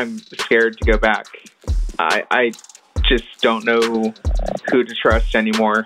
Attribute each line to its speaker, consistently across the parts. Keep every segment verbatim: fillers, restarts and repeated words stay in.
Speaker 1: I'm scared to go back. I, I just don't know who to trust anymore.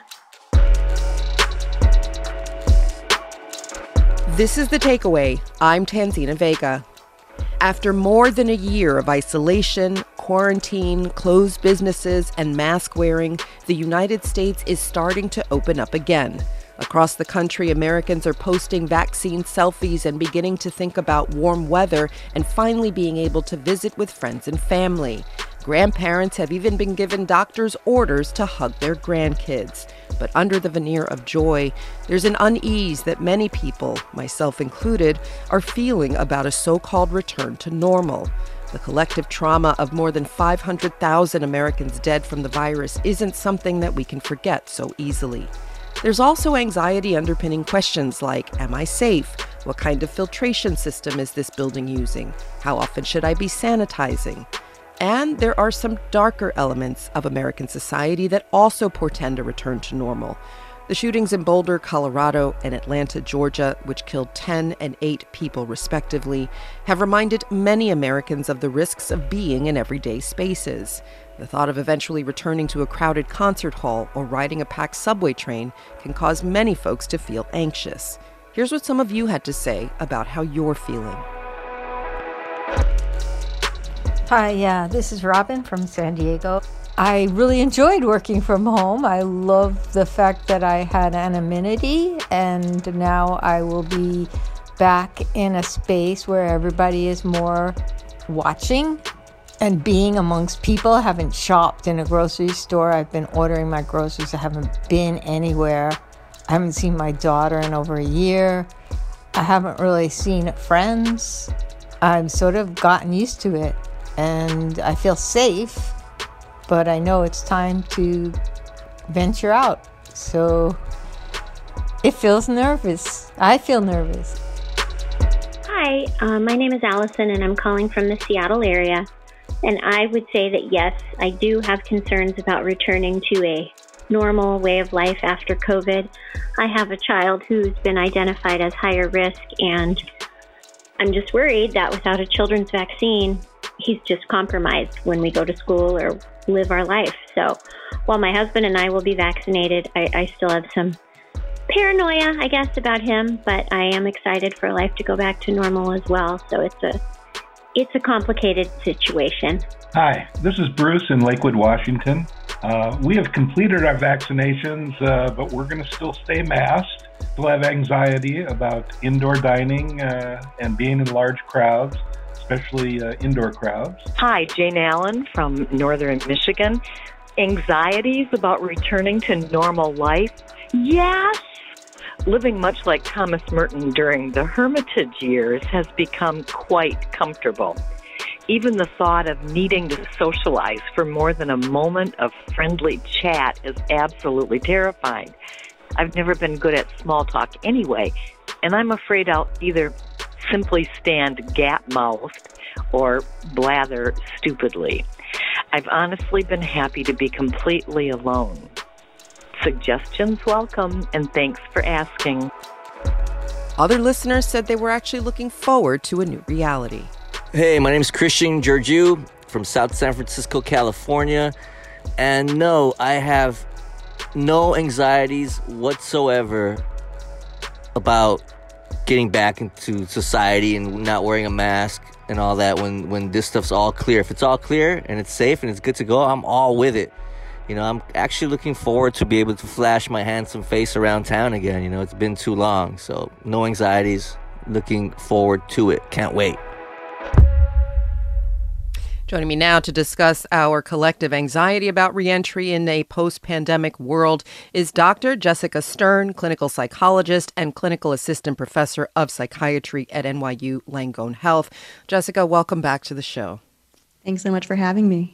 Speaker 2: This is The Takeaway. I'm Tanzina Vega. After more than a year of isolation, quarantine, closed businesses, and mask wearing, the United States is starting to open up again. Across the country, Americans are posting vaccine selfies and beginning to think about warm weather and finally being able to visit with friends and family. Grandparents have even been given doctor's orders to hug their grandkids. But under the veneer of joy, there's an unease that many people, myself included, are feeling about a so-called return to normal. The collective trauma of more than five hundred thousand Americans dead from the virus isn't something that we can forget so easily. There's also anxiety underpinning questions like, am I safe? What kind of filtration system is this building using? How often should I be sanitizing? And there are some darker elements of American society that also portend a return to normal. The shootings in Boulder, Colorado, and Atlanta, Georgia, which killed ten and eight people respectively, have reminded many Americans of the risks of being in everyday spaces. The thought of eventually returning to a crowded concert hall or riding a packed subway train can cause many folks to feel anxious. Here's what some of you had to say about how you're feeling.
Speaker 3: Hi, yeah, this is Robin from San Diego. I really enjoyed working from home. I love the fact that I had anonymity, and now I will be back in a space where everybody is more watching and being amongst people. I haven't shopped in a grocery store. I've been ordering my groceries. I haven't been anywhere. I haven't seen my daughter in over a year. I haven't really seen friends. I've sort of gotten used to it, and I feel safe, but I know it's time to venture out. So it feels nervous. I feel nervous.
Speaker 4: Hi, uh, my name is Allison, and I'm calling from the Seattle area. And I would say that, yes, I do have concerns about returning to a normal way of life after COVID. I have a child who's been identified as higher risk, and I'm just worried that without a children's vaccine, he's just compromised when we go to school or live our life. So while my husband and I will be vaccinated, I, I still have some paranoia, I guess, about him, but I am excited for life to go back to normal as well. So it's a It's a complicated situation.
Speaker 5: Hi, this is Bruce in Lakewood, Washington. Uh, we have completed our vaccinations, uh, but we're going to still stay masked. Still have anxiety about indoor dining uh, and being in large crowds, especially uh, indoor crowds.
Speaker 6: Hi, Jane Allen from Northern Michigan. Anxieties about returning to normal life? Yes. Living much like Thomas Merton during the Hermitage years has become quite comfortable. Even the thought of needing to socialize for more than a moment of friendly chat is absolutely terrifying. I've never been good at small talk anyway, and I'm afraid I'll either simply stand gap-mouthed or blather stupidly. I've honestly been happy to be completely alone. Suggestions welcome, and thanks for asking.
Speaker 2: Other listeners said they were actually looking forward to a new reality.
Speaker 7: Hey, my name is Christian Georgiou from South San Francisco, California. And no, I have no anxieties whatsoever about getting back into society and not wearing a mask and all that when, when this stuff's all clear. If it's all clear and it's safe and it's good to go, I'm all with it. You know, I'm actually looking forward to be able to flash my handsome face around town again. You know, it's been too long. So no anxieties. Looking forward to it. Can't wait.
Speaker 2: Joining me now to discuss our collective anxiety about reentry in a post-pandemic world is Doctor Jessica Stern, clinical psychologist and clinical assistant professor of psychiatry at N Y U Langone Health. Jessica, welcome back to the show.
Speaker 8: Thanks so much for having me.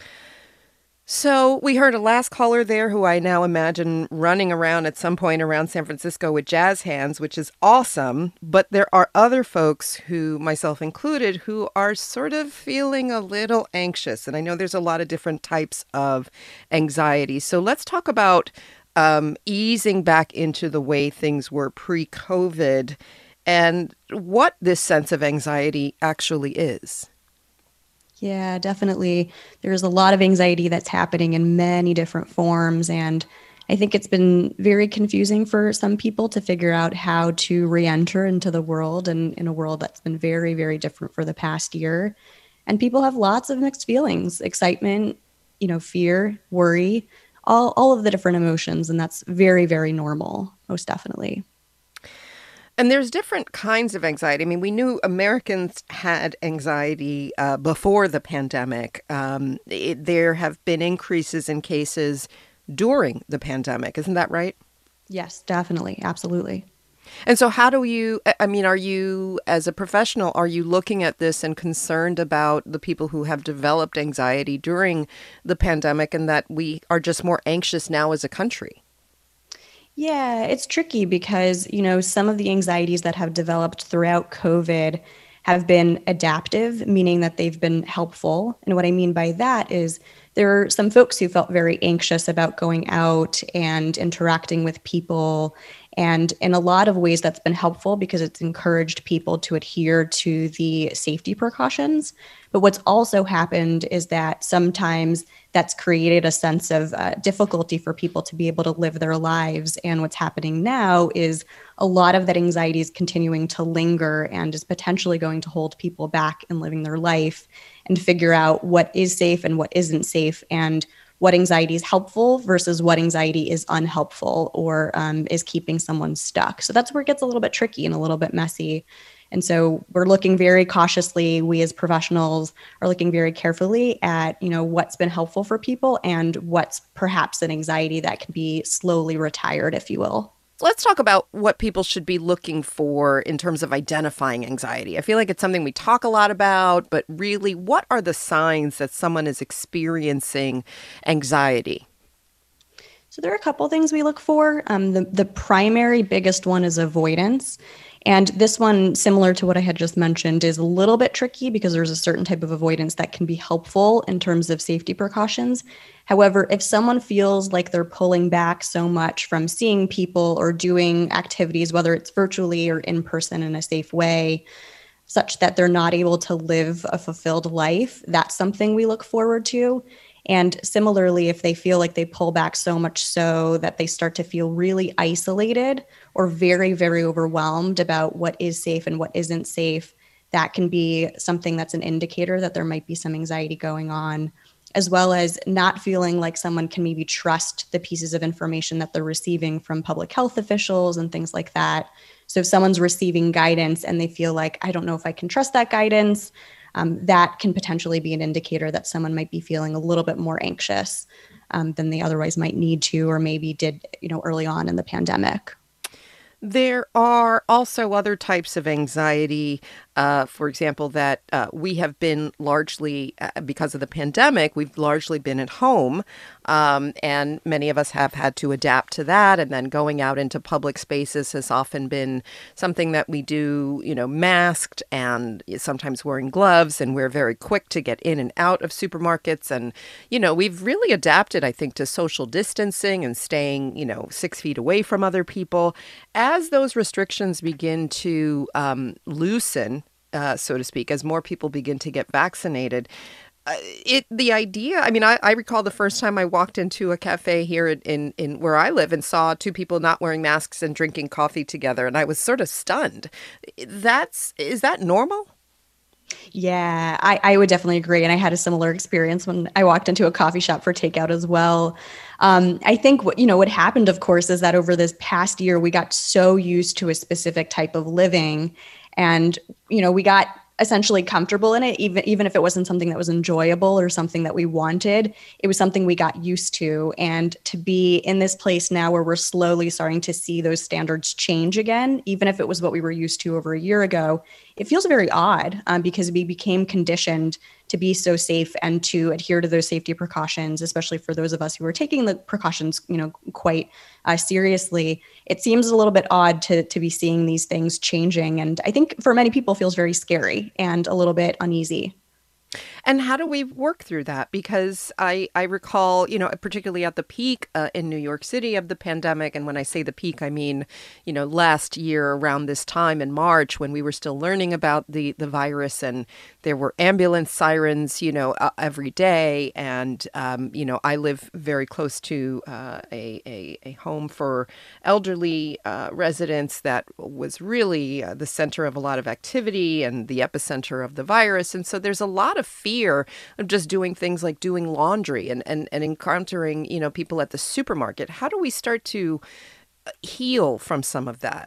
Speaker 2: So we heard a last caller there who I now imagine running around at some point around San Francisco with jazz hands, which is awesome. But there are other folks who, myself included, who are sort of feeling a little anxious. And I know there's a lot of different types of anxiety. So let's talk about um, easing back into the way things were pre-COVID and what this sense of anxiety actually is.
Speaker 8: Yeah, definitely. There's a lot of anxiety that's happening in many different forms. And I think it's been very confusing for some people to figure out how to re-enter into the world and in a world that's been very, very different for the past year. And people have lots of mixed feelings, excitement, you know, fear, worry, all, all of the different emotions. And that's very, very normal, most definitely.
Speaker 2: And there's different kinds of anxiety. I mean, we knew Americans had anxiety uh, before the pandemic. Um, it, there have been increases in cases during the pandemic. Isn't that right?
Speaker 8: Yes, definitely. Absolutely.
Speaker 2: And so how do you, I mean, are you, as a professional, are you looking at this and concerned about the people who have developed anxiety during the pandemic and that we are just more anxious now as a country?
Speaker 8: Yeah, it's tricky because, you know, some of the anxieties that have developed throughout COVID have been adaptive, meaning that they've been helpful. And what I mean by that is there are some folks who felt very anxious about going out and interacting with people. And in a lot of ways, that's been helpful because it's encouraged people to adhere to the safety precautions. But what's also happened is that sometimes that's created a sense of uh, difficulty for people to be able to live their lives. And what's happening now is a lot of that anxiety is continuing to linger and is potentially going to hold people back in living their life and figure out what is safe and what isn't safe and what anxiety is helpful versus what anxiety is unhelpful or um, is keeping someone stuck. So that's where it gets a little bit tricky and a little bit messy. And so we're looking very cautiously. We as professionals are looking very carefully at, you know, what's been helpful for people and what's perhaps an anxiety that can be slowly retired, if you will.
Speaker 2: Let's talk about what people should be looking for in terms of identifying anxiety. I feel like it's something we talk a lot about, but really, what are the signs that someone is experiencing anxiety?
Speaker 8: So there are a couple things we look for. Um, the, the primary biggest one is avoidance. And this one, similar to what I had just mentioned, is a little bit tricky because there's a certain type of avoidance that can be helpful in terms of safety precautions. However, if someone feels like they're pulling back so much from seeing people or doing activities, whether it's virtually or in person in a safe way, such that they're not able to live a fulfilled life, that's something we look forward to. And similarly, if they feel like they pull back so much so that they start to feel really isolated or very, very overwhelmed about what is safe and what isn't safe, that can be something that's an indicator that there might be some anxiety going on, as well as not feeling like someone can maybe trust the pieces of information that they're receiving from public health officials and things like that. So if someone's receiving guidance and they feel like, I don't know if I can trust that guidance, Um, that can potentially be an indicator that someone might be feeling a little bit more anxious um, than they otherwise might need to, or maybe did, you know, early on in the pandemic.
Speaker 2: There are also other types of anxiety, uh, for example, that uh, we have been largely, uh, because of the pandemic, we've largely been at home. Um, and many of us have had to adapt to that. And then going out into public spaces has often been something that we do, you know, masked and sometimes wearing gloves. And we're very quick to get in and out of supermarkets. And, you know, we've really adapted, I think, to social distancing and staying, you know, six feet away from other people. As those restrictions begin to um, loosen, uh, so to speak, as more people begin to get vaccinated, uh, it the idea, I mean, I, I recall the first time I walked into a cafe here in, in, in where I live and saw two people not wearing masks and drinking coffee together, and I was sort of stunned. That's, is that normal?
Speaker 8: Yeah, I, I would definitely agree. And I had a similar experience when I walked into a coffee shop for takeout as well. Um, I think what, you know, what happened, of course, is that over this past year, we got so used to a specific type of living and, you know, we got essentially comfortable in it, even, even if it wasn't something that was enjoyable or something that we wanted. It was something we got used to. And to be in this place now where we're slowly starting to see those standards change again, even if it was what we were used to over a year ago, it feels very odd um, because we became conditioned to be so safe and to adhere to those safety precautions, especially for those of us who are taking the precautions, you know, quite uh, seriously. It seems a little bit odd to to be seeing these things changing. And I think for many people feels very scary and a little bit uneasy.
Speaker 2: And how do we work through that? Because I, I recall, you know, particularly at the peak uh, in New York City of the pandemic, and when I say the peak, I mean, you know, last year around this time in March when we were still learning about the, the virus, and there were ambulance sirens, you know, uh, every day. And, um, you know, I live very close to uh, a, a, a home for elderly uh, residents that was really uh, the center of a lot of activity and the epicenter of the virus. And so there's a lot of fear of just doing things like doing laundry and, and, and encountering, you know, people at the supermarket. How do we start to heal from some of that?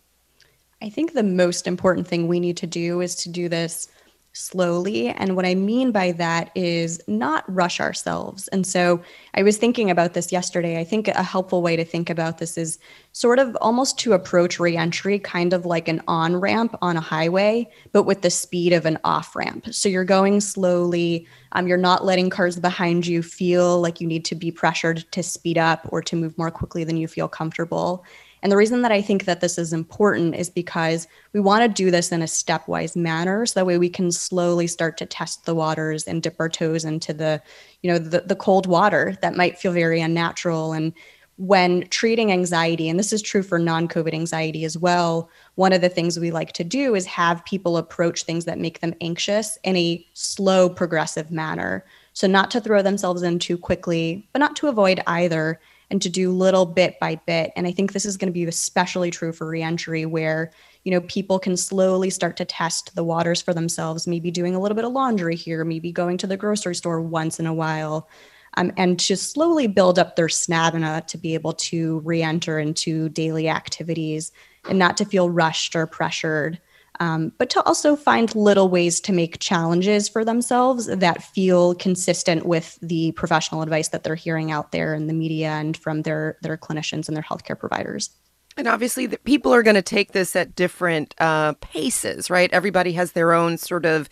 Speaker 8: I think the most important thing we need to do is to do this slowly. And what I mean by that is not rush ourselves. And so I was thinking about this yesterday. I think a helpful way to think about this is sort of almost to approach reentry kind of like an on-ramp on a highway, but with the speed of an off-ramp. So you're going slowly. Um, you're not letting cars behind you feel like you need to be pressured to speed up or to move more quickly than you feel comfortable. And the reason that I think that this is important is because we want to do this in a stepwise manner. So that way we can slowly start to test the waters and dip our toes into the, you know, the, the cold water that might feel very unnatural. And when treating anxiety, and this is true for non-COVID anxiety as well, one of the things we like to do is have people approach things that make them anxious in a slow, progressive manner. So not to throw themselves in too quickly, but not to avoid either, and to do little bit by bit. And I think this is going to be especially true for reentry, where, you know, people can slowly start to test the waters for themselves, maybe doing a little bit of laundry here, maybe going to the grocery store once in a while, um, and to slowly build up their stamina to be able to reenter into daily activities and not to feel rushed or pressured. Um, but to also find little ways to make challenges for themselves that feel consistent with the professional advice that they're hearing out there in the media and from their, their clinicians and their healthcare providers.
Speaker 2: And obviously, the people are going to take this at different uh, paces, right? Everybody has their own sort of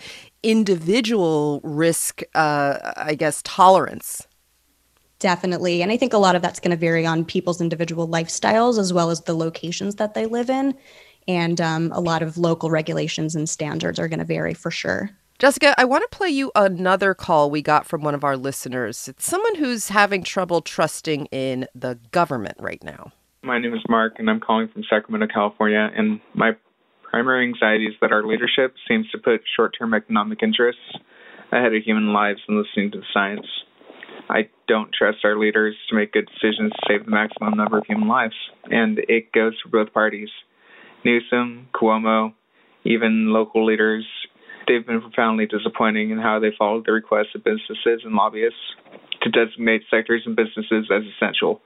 Speaker 2: individual risk, uh, I guess, tolerance.
Speaker 8: Definitely. And I think a lot of that's going to vary on people's individual lifestyles as well as the locations that they live in. And um, a lot of local regulations and standards are going to vary for sure.
Speaker 2: Jessica, I want to play you another call we got from one of our listeners. It's someone who's having trouble trusting in the government right now.
Speaker 1: My name is Mark, and I'm calling from Sacramento, California. And my primary anxiety is that our leadership seems to put short-term economic interests ahead of human lives and listening to the science. I don't trust our leaders to make good decisions to save the maximum number of human lives. And it goes for both parties. Newsom, Cuomo, even local leaders, they've been profoundly disappointing in how they followed the requests of businesses and lobbyists to designate sectors and businesses as essential.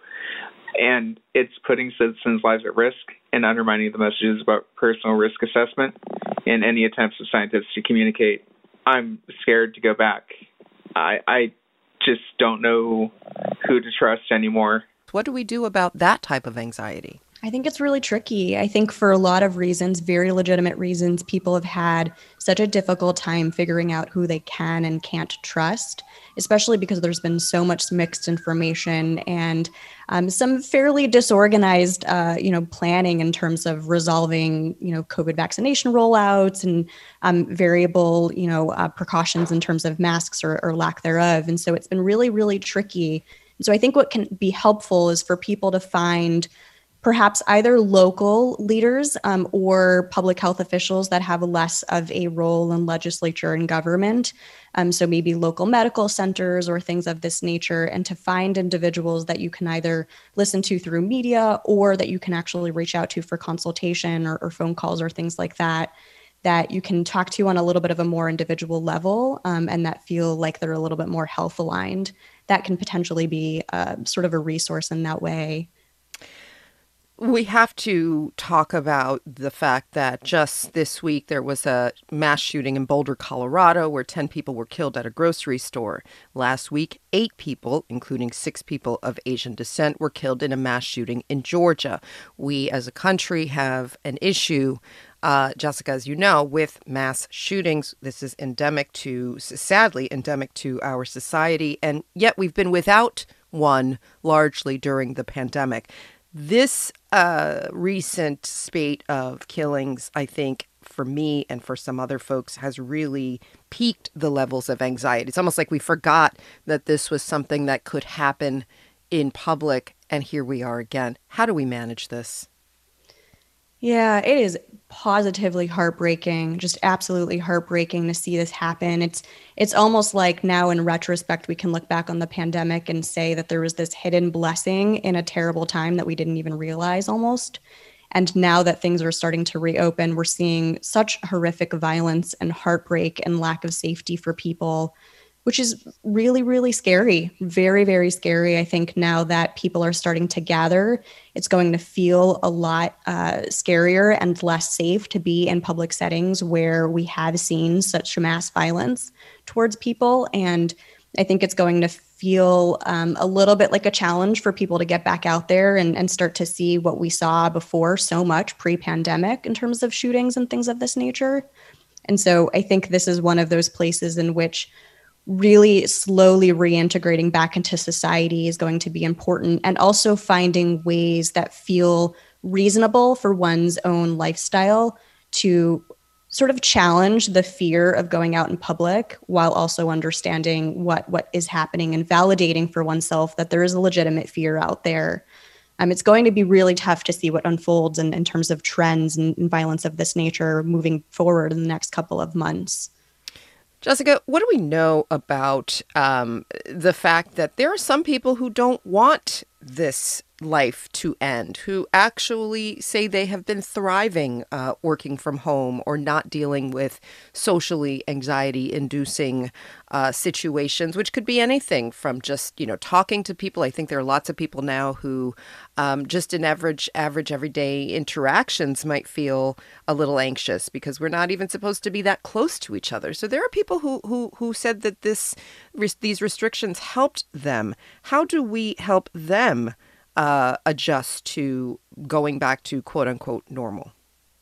Speaker 1: And it's putting citizens' lives at risk and undermining the messages about personal risk assessment and any attempts of scientists to communicate. I'm scared to go back. I, I just don't know who to trust anymore.
Speaker 2: What do we do about that type of anxiety?
Speaker 8: I think it's really tricky. I think for a lot of reasons, very legitimate reasons, people have had such a difficult time figuring out who they can and can't trust, especially because there's been so much mixed information and um, some fairly disorganized, uh, you know, planning in terms of resolving, you know, COVID vaccination rollouts and um, variable, you know, uh, precautions in terms of masks or, or lack thereof. And so it's been really, really tricky. And so I think what can be helpful is for people to find perhaps either local leaders um, or public health officials that have less of a role in legislature and government. Um, so maybe local medical centers or things of this nature, and to find individuals that you can either listen to through media or that you can actually reach out to for consultation or, or phone calls or things like that, that you can talk to on a little bit of a more individual level um, and that feel like they're a little bit more health aligned. That can potentially be uh, sort of a resource in that way.
Speaker 2: We have to talk about the fact that just this week there was a mass shooting in Boulder, Colorado, where ten people were killed at a grocery store. Last week, eight people, including six people of Asian descent, were killed in a mass shooting in Georgia. We as a country have an issue, uh, Jessica, as you know, with mass shootings. This is endemic to, sadly, endemic to our society, and yet we've been without one largely during the pandemic. This uh, recent spate of killings, I think, for me and for some other folks, has really peaked the levels of anxiety. It's almost like we forgot that this was something that could happen in public, and here we are again. How do we manage this?
Speaker 8: Yeah, it is positively heartbreaking, just absolutely heartbreaking to see this happen. It's it's almost like now in retrospect, we can look back on the pandemic and say that there was this hidden blessing in a terrible time that we didn't even realize almost. And now that things are starting to reopen, we're seeing such horrific violence and heartbreak and lack of safety for people, which is really, really scary. Very, very scary. I think now that people are starting to gather, it's going to feel a lot uh, scarier and less safe to be in public settings where we have seen such mass violence towards people. And I think it's going to feel um, a little bit like a challenge for people to get back out there and, and start to see what we saw before so much pre-pandemic in terms of shootings and things of this nature. And so I think this is one of those places in which really slowly reintegrating back into society is going to be important, and also finding ways that feel reasonable for one's own lifestyle to sort of challenge the fear of going out in public while also understanding what what is happening and validating for oneself that there is a legitimate fear out there. Um, it's going to be really tough to see what unfolds in, in terms of trends and, and violence of this nature moving forward in the next couple of months.
Speaker 2: Jessica, what do we know about um, the fact that there are some people who don't want this life to end, who actually say they have been thriving uh, working from home or not dealing with socially anxiety-inducing uh, situations, which could be anything from just, you know, talking to people. I think there are lots of people now who um, just in average, average everyday interactions might feel a little anxious because we're not even supposed to be that close to each other. So there are people who who who said that this these restrictions helped them. How do we help them Uh, adjust to going back to quote unquote normal?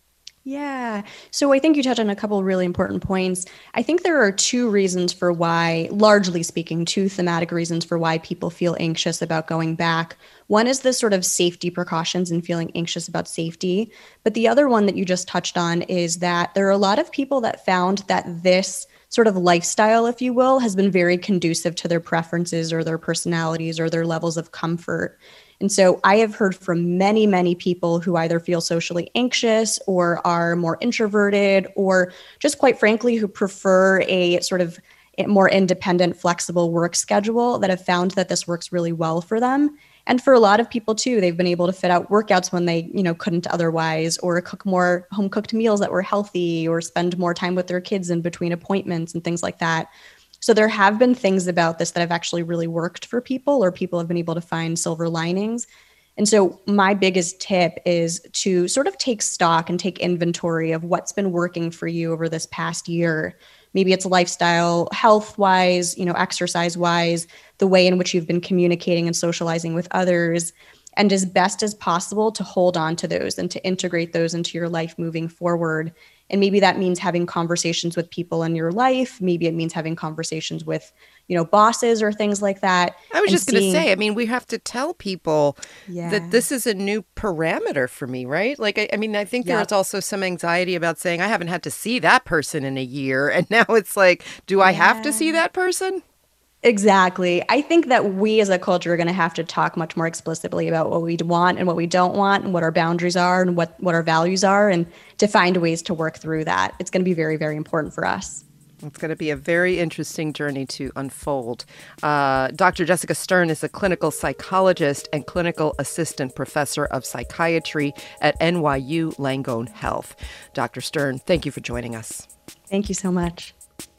Speaker 8: Yeah. So I think you touched on a couple of really important points. I think there are two reasons for why, largely speaking, two thematic reasons for why people feel anxious about going back. One is the sort of safety precautions and feeling anxious about safety. But the other one that you just touched on is that there are a lot of people that found that this sort of lifestyle, if you will, has been very conducive to their preferences or their personalities or their levels of comfort. And so I have heard from many, many people who either feel socially anxious or are more introverted, or just quite frankly, who prefer a sort of more independent, flexible work schedule, that have found that this works really well for them. And for a lot of people too, they've been able to fit out workouts when they, you know, couldn't otherwise, or cook more home cooked meals that were healthy, or spend more time with their kids in between appointments and things like that. So there have been things about this that have actually really worked for people, or people have been able to find silver linings. And so my biggest tip is to sort of take stock and take inventory of what's been working for you over this past year. Maybe it's lifestyle, health-wise, you know, exercise-wise, the way in which you've been communicating and socializing with others, and as best as possible to hold on to those and to integrate those into your life moving forward. And maybe that means having conversations with people in your life. Maybe it means having conversations with, you know, bosses or things like that.
Speaker 2: I was just seeing... going to say, I mean, we have to tell people yeah. that this is a new parameter for me, right? Like, I, I mean, I think yep. there's also some anxiety about saying, I haven't had to see that person in a year. And now it's like, do I yeah. have to see that person?
Speaker 8: Exactly. I think that we as a culture are going to have to talk much more explicitly about what we want and what we don't want, and what our boundaries are and what, what our values are, and to find ways to work through that. It's going to be very, very important for us.
Speaker 2: It's going to be a very interesting journey to unfold. Uh, Doctor Jessica Stern is a clinical psychologist and clinical assistant professor of psychiatry at N Y U Langone Health. Doctor Stern, thank you for joining us.
Speaker 8: Thank you so much.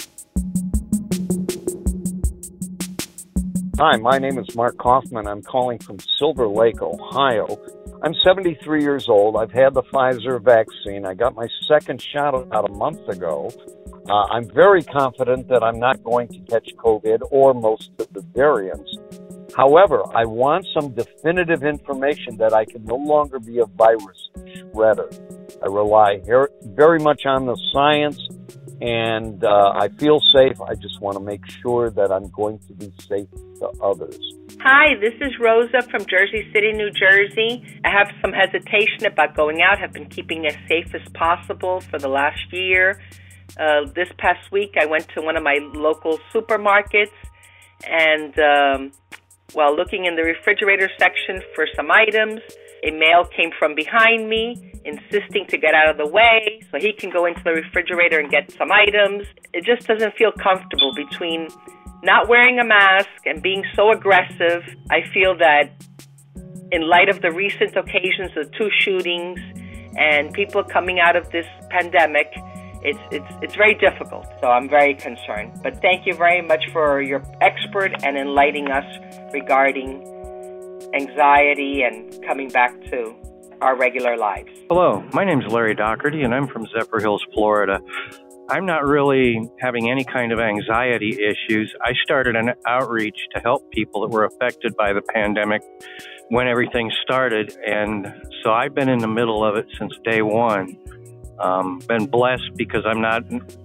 Speaker 9: Hi, my name is Mark Kaufman. I'm calling from Silver Lake, Ohio. I'm seventy-three years old. I've had the Pfizer vaccine. I got my second shot about a month ago. Uh, I'm very confident that I'm not going to catch COVID or most of the variants. However, I want some definitive information that I can no longer be a virus shredder. I rely her- very much on the science, and uh, I feel safe. I just want to make sure that I'm going to be safe to others.
Speaker 10: Hi, this is Rosa from Jersey City, New Jersey. I have some hesitation about going out. Have been keeping as safe as possible for the last year. Uh, this past week, I went to one of my local supermarkets, and um, while looking in the refrigerator section for some items, a male came from behind me, insisting to get out of the way so he can go into the refrigerator and get some items. It just doesn't feel comfortable between not wearing a mask and being so aggressive. I feel that in light of the recent occasions of two shootings and people coming out of this pandemic, it's it's it's very difficult. So I'm very concerned. But thank you very much for your expert and enlightening us regarding anxiety and coming back to our regular lives.
Speaker 11: Hello, my name's Larry Doherty, and I'm from Zephyr Hills, Florida. I'm not really having any kind of anxiety issues. I started an outreach to help people that were affected by the pandemic when everything started, and so I've been in the middle of it since day one. Um, been blessed because I'm not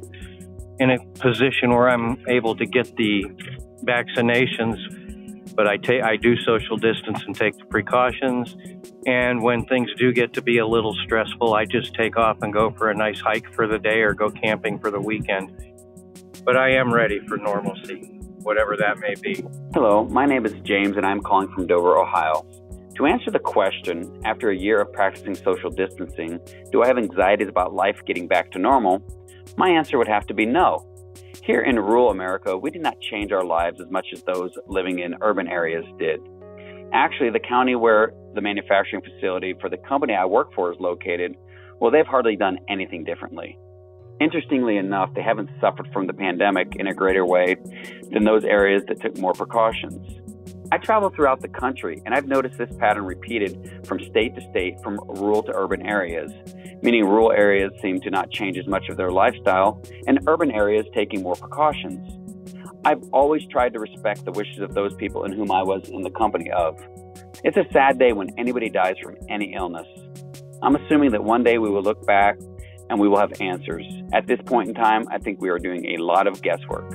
Speaker 11: in a position where I'm able to get the vaccinations, but I take I do social distance and take the precautions. And when things do get to be a little stressful, I just take off and go for a nice hike for the day or go camping for the weekend. But I am ready for normalcy, whatever that may be.
Speaker 12: Hello, my name is James, and I'm calling from Dover, Ohio. To answer the question, after a year of practicing social distancing, do I have anxieties about life getting back to normal? My answer would have to be no. Here in rural America, we did not change our lives as much as those living in urban areas did. Actually, the county where the manufacturing facility for the company I work for is located, well, they've hardly done anything differently. Interestingly enough, they haven't suffered from the pandemic in a greater way than those areas that took more precautions. I travel throughout the country, and I've noticed this pattern repeated from state to state, from rural to urban areas, meaning rural areas seem to not change as much of their lifestyle, and urban areas taking more precautions. I've always tried to respect the wishes of those people in whom I was in the company of. It's a sad day when anybody dies from any illness. I'm assuming that one day we will look back and we will have answers. At this point in time, I think we are doing a lot of guesswork.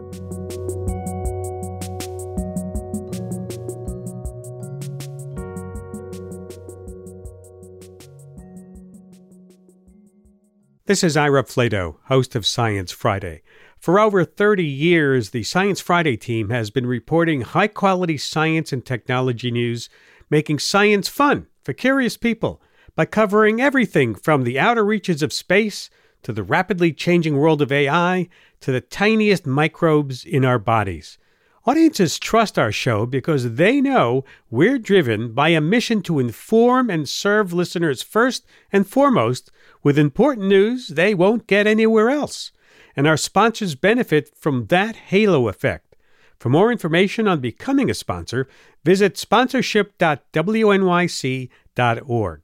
Speaker 13: This is Ira Flato, host of Science Friday. For over thirty years, the Science Friday team has been reporting high-quality science and technology news, making science fun for curious people by covering everything from the outer reaches of space to the rapidly changing world of A I to the tiniest microbes in our bodies. Audiences trust our show because they know we're driven by a mission to inform and serve listeners first and foremost with important news they won't get anywhere else. And our sponsors benefit from that halo effect. For more information on becoming a sponsor, visit sponsorship dot w n y c dot org.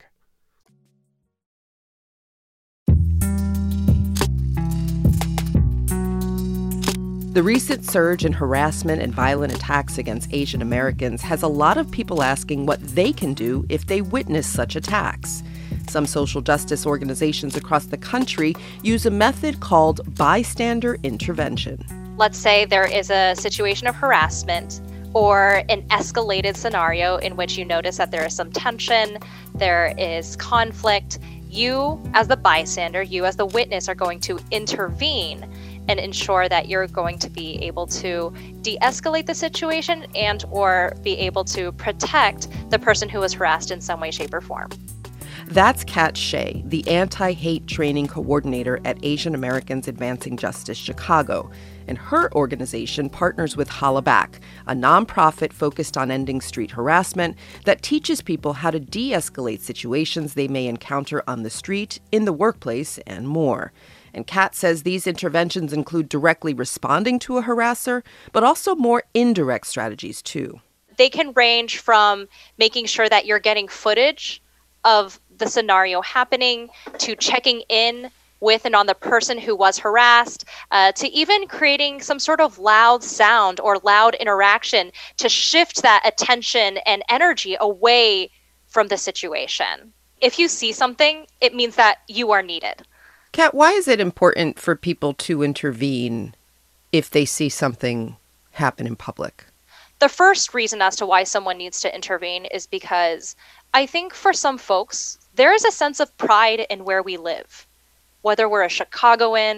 Speaker 2: The recent surge in harassment and violent attacks against Asian Americans has a lot of people asking what they can do if they witness such attacks. Some social justice organizations across the country use a method called bystander intervention.
Speaker 14: Let's say there is a situation of harassment or an escalated scenario in which you notice that there is some tension, there is conflict. You, as the bystander, you as the witness, are going to intervene and ensure that you're going to be able to de-escalate the situation and or be able to protect the person who was harassed in some way, shape, or form.
Speaker 2: That's Kat Shea, the anti-hate training coordinator at Asian Americans Advancing Justice Chicago. And her organization partners with Holla Back, a nonprofit focused on ending street harassment that teaches people how to de-escalate situations they may encounter on the street, in the workplace, and more. And Kat says these interventions include directly responding to a harasser, but also more indirect strategies, too.
Speaker 14: They can range from making sure that you're getting footage of the scenario happening, to checking in with and on the person who was harassed, uh, to even creating some sort of loud sound or loud interaction to shift that attention and energy away from the situation. If you see something, it means that you are needed.
Speaker 2: Kat, why is it important for people to intervene if they see something happen in public?
Speaker 14: The first reason as to why someone needs to intervene is because I think for some folks, there is a sense of pride in where we live. Whether we're a Chicagoan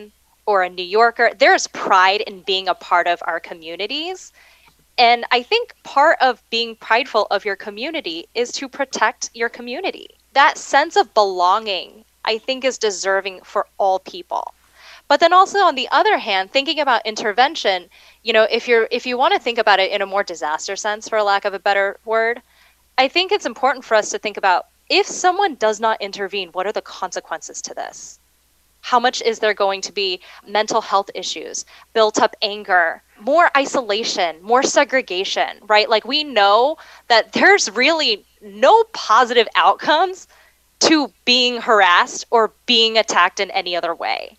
Speaker 14: or a New Yorker. There's pride in being a part of our communities. And I think part of being prideful of your community is to protect your community. That sense of belonging, I think, is deserving for all people. But then also, on the other hand, thinking about intervention, you know, if you're if you want to think about it in a more disaster sense, for lack of a better word, I think it's important for us to think about, if someone does not intervene, what are the consequences to this? How much is there going to be mental health issues, built up anger, more isolation, more segregation, right? Like, we know that there's really no positive outcomes to being harassed or being attacked in any other way.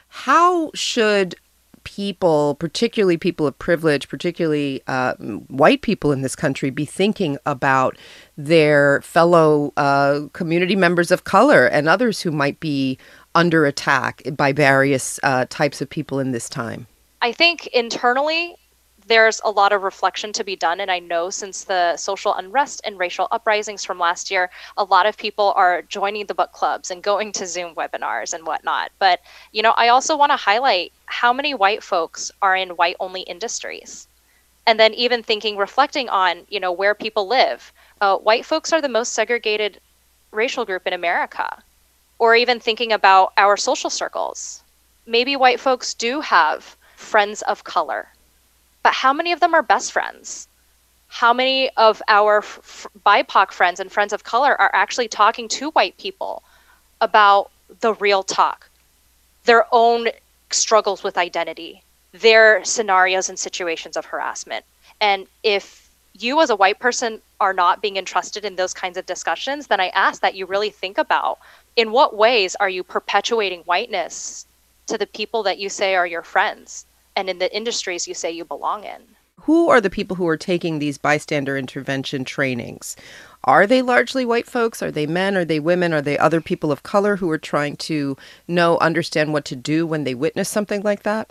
Speaker 2: How should people, particularly people of privilege, particularly uh, white people in this country, be thinking about their fellow uh, community members of color and others who might be under attack by various uh, types of people in this time?
Speaker 14: I think internally, there's a lot of reflection to be done. And I know since the social unrest and racial uprisings from last year, a lot of people are joining the book clubs and going to Zoom webinars and whatnot. But, you know, I also want to highlight how many white folks are in white-only industries. And then even thinking, reflecting on, you know, where people live. Uh, white folks are the most segregated racial group in America. Or even thinking about our social circles. Maybe white folks do have friends of color, but how many of them are best friends? How many of our f- B I P O C friends and friends of color are actually talking to white people about the real talk, their own struggles with identity, their scenarios and situations of harassment? And if you as a white person are not being entrusted in those kinds of discussions, then I ask that you really think about, in what ways are you perpetuating whiteness to the people that you say are your friends and in the industries you say you belong in?
Speaker 2: Who are the people who are taking these bystander intervention trainings? Are they largely white folks? Are they men? Are they women? Are they other people of color who are trying to know, understand what to do when they witness something like that?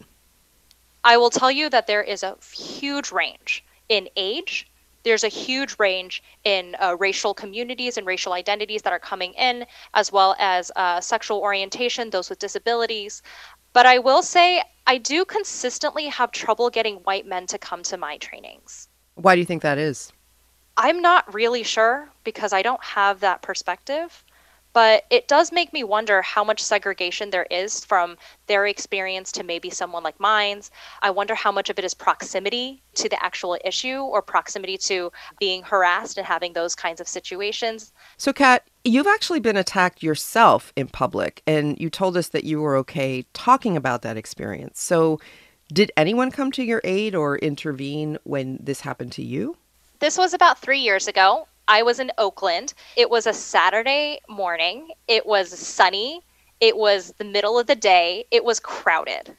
Speaker 14: I will tell you that there is a huge range in age. There's a huge range in uh, racial communities and racial identities that are coming in, as well as uh, sexual orientation, those with disabilities. But I will say, I do consistently have trouble getting white men to come to my trainings.
Speaker 2: Why do you think that is?
Speaker 14: I'm not really sure, because I don't have that perspective. But it does make me wonder how much segregation there is from their experience to maybe someone like mine's. I wonder how much of it is proximity to the actual issue, or proximity to being harassed and having those kinds of situations.
Speaker 2: So, Kat, you've actually been attacked yourself in public, and you told us that you were okay talking about that experience. So did anyone come to your aid or intervene when this happened to you?
Speaker 14: This was about three years ago. I was in Oakland. It was a Saturday morning. It was sunny. It was the middle of the day. It was crowded.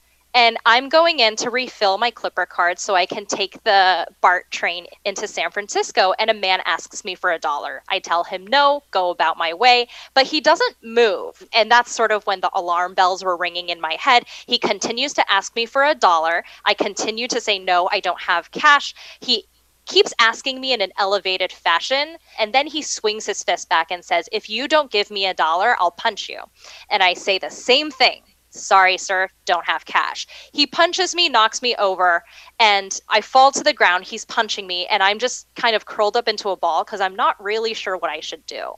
Speaker 14: And I'm going in to refill my Clipper card so I can take the BART train into San Francisco. And a man asks me for a dollar. I tell him no, go about my way. But he doesn't move. And that's sort of when the alarm bells were ringing in my head. He continues to ask me for a dollar. I continue to say no, I don't have cash. He keeps asking me in an elevated fashion, and then he swings his fist back and says, if you don't give me a dollar, I'll punch you. And I say the same thing. Sorry, sir, don't have cash. He punches me, knocks me over, and I fall to the ground. He's punching me, and I'm just kind of curled up into a ball because I'm not really sure what I should do.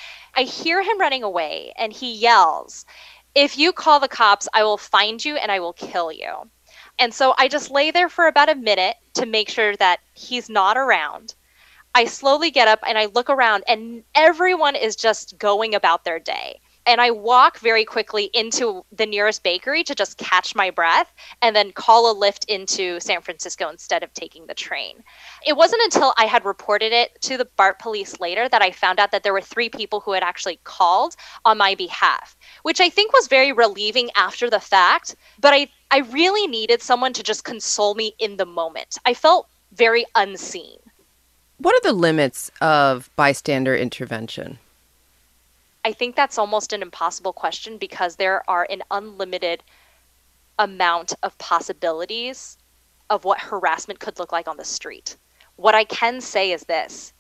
Speaker 14: I hear him running away, and he yells, if you call the cops, I will find you and I will kill you. And so I just lay there for about a minute to make sure that he's not around. I slowly get up and I look around, and everyone is just going about their day. And I walk very quickly into the nearest bakery to just catch my breath and then call a Lyft into San Francisco instead of taking the train. It wasn't until I had reported it to the BART police later that I found out that there were three people who had actually called on my behalf, which I think was very relieving after the fact. But I, I really needed someone to just console me in the moment. I felt very unseen.
Speaker 2: What are the limits of bystander intervention?
Speaker 14: I think that's almost an impossible question because there are an unlimited amount of possibilities of what harassment could look like on the street. What I can say is this.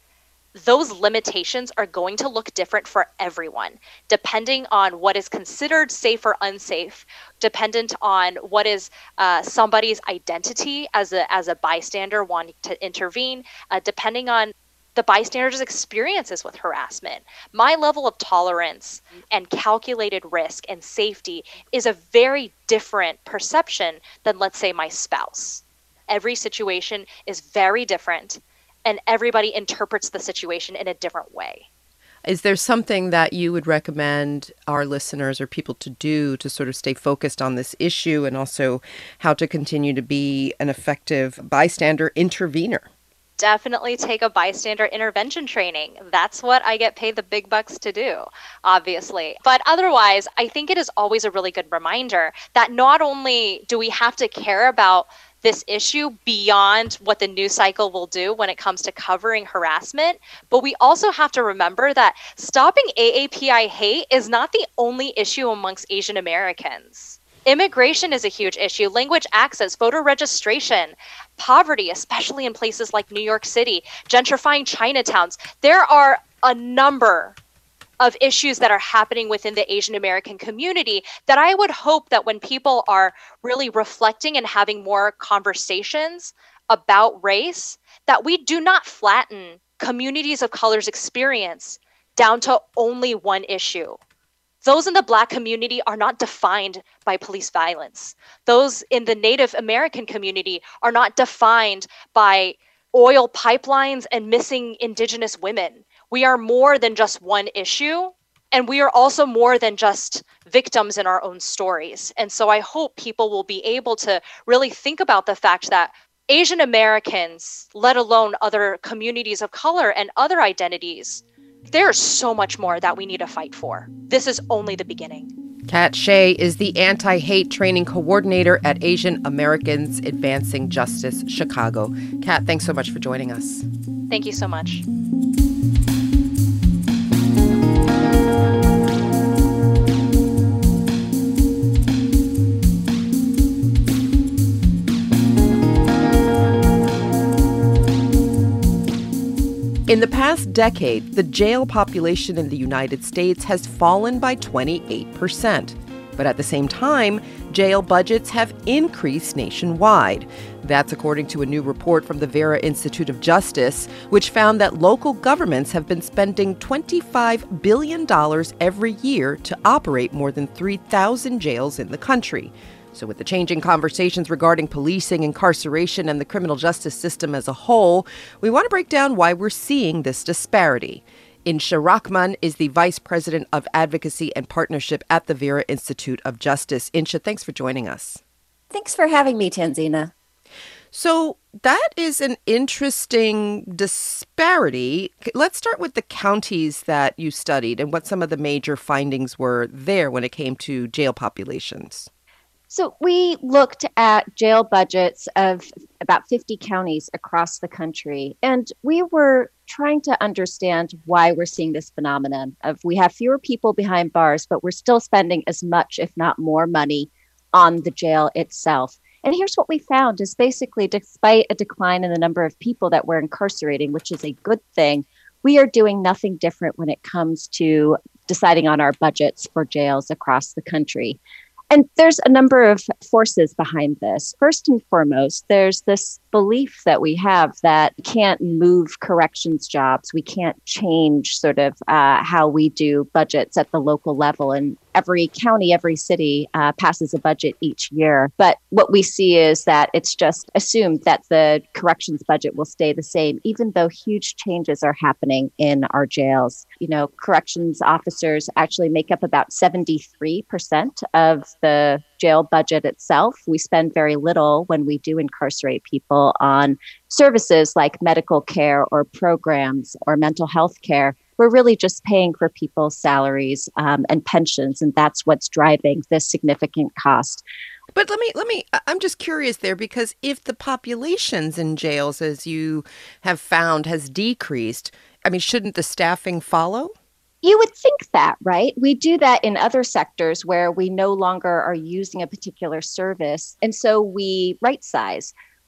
Speaker 14: those limitations are going to look different for everyone, depending on what is considered safe or unsafe, dependent on what is uh, somebody's identity as a as a bystander wanting to intervene, uh, depending on the bystander's experiences with harassment. My level of tolerance and calculated risk and safety is a very different perception than, let's say, my spouse. Every situation is very different, and everybody interprets the situation in a different way.
Speaker 2: Is there something that you would recommend our listeners or people to do to sort of stay focused on this issue, and also how to continue to be an effective bystander intervener?
Speaker 14: Definitely take a bystander intervention training. That's what I get paid the big bucks to do, obviously. But otherwise, I think it is always a really good reminder that not only do we have to care about this issue beyond what the news cycle will do when it comes to covering harassment, but we also have to remember that stopping A A P I hate is not the only issue amongst Asian Americans. Immigration is a huge issue, language access, voter registration, poverty, especially in places like New York City, gentrifying Chinatowns. There are a number of issues that are happening within the Asian American community that I would hope that when people are really reflecting and having more conversations about race, that we do not flatten communities of color's experience down to only one issue. Those in the Black community are not defined by police violence. Those in the Native American community are not defined by oil pipelines and missing Indigenous women. We are more than just one issue, and we are also more than just victims in our own stories. And so I hope people will be able to really think about the fact that Asian Americans, let alone other communities of color and other identities, there's so much more that we need to fight for. This is only the beginning.
Speaker 2: Kat Shea is the Anti-Hate Training Coordinator at Asian Americans Advancing Justice Chicago. Kat, thanks so much for joining us.
Speaker 14: Thank you so much.
Speaker 2: In the past decade, the jail population in the United States has fallen by twenty-eight percent. But at the same time, jail budgets have increased nationwide. That's according to a new report from the Vera Institute of Justice, which found that local governments have been spending twenty-five billion dollars every year to operate more than three thousand jails in the country. So with the changing conversations regarding policing, incarceration, and the criminal justice system as a whole, we want to break down why we're seeing this disparity. Insha Rahman is the Vice President of Advocacy and Partnership at the Vera Institute of Justice. Insha, thanks for joining us.
Speaker 15: Thanks for having me, Tanzina.
Speaker 2: So that is an interesting disparity. Let's start with the counties that you studied and what some of the major findings were there when it came to jail populations.
Speaker 15: So we looked at jail budgets of about fifty counties across the country, and we were trying to understand why we're seeing this phenomenon of we have fewer people behind bars, but we're still spending as much, if not more money on the jail itself. And here's what we found is basically, despite a decline in the number of people that we're incarcerating, which is a good thing, we are doing nothing different when it comes to deciding on our budgets for jails across the country. And there's a number of forces behind this. First and foremost, there's this belief that we have that we can't move corrections jobs. We can't change sort of uh, how we do budgets at the local level. And every county, every city uh, passes a budget each year. But what we see is that it's just assumed that the corrections budget will stay the same, even though huge changes are happening in our jails. You know, corrections officers actually make up about seventy-three percent of the jail budget itself. We spend very little when we do incarcerate people on services like medical care or programs or mental health care. We're really just paying for people's salaries um, and pensions, and that's what's driving this significant cost.
Speaker 2: But let me, let me, I'm just curious there, because if the populations in jails, as you have found, has decreased, I mean, shouldn't the staffing follow?
Speaker 15: You would think that, right? We do that in other sectors where we no longer are using a particular service. And so we right size.